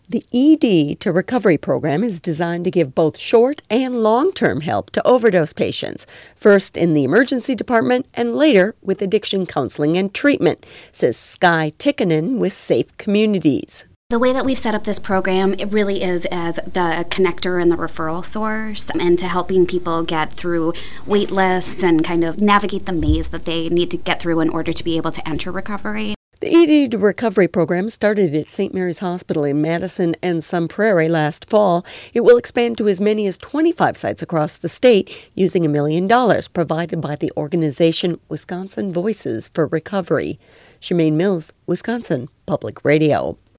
The ED to Recovery program is designed to give both short and long-term help to overdose patients, first in the emergency department and later with addiction counseling and treatment, says Skye Tikkanen with Safe Communities. The way that we've set up this program, it really is as the connector and the referral source, and to helping people get through wait lists and kind of navigate the maze that they need to get through in order to be able to enter recovery. The ED to Recovery program started at St. Mary's Hospital in Madison and Sun Prairie last fall. It will expand to as many as 25 sites across the state using $1 million provided by the organization Wisconsin Voices for Recovery. Shemaine Mills, Wisconsin Public Radio.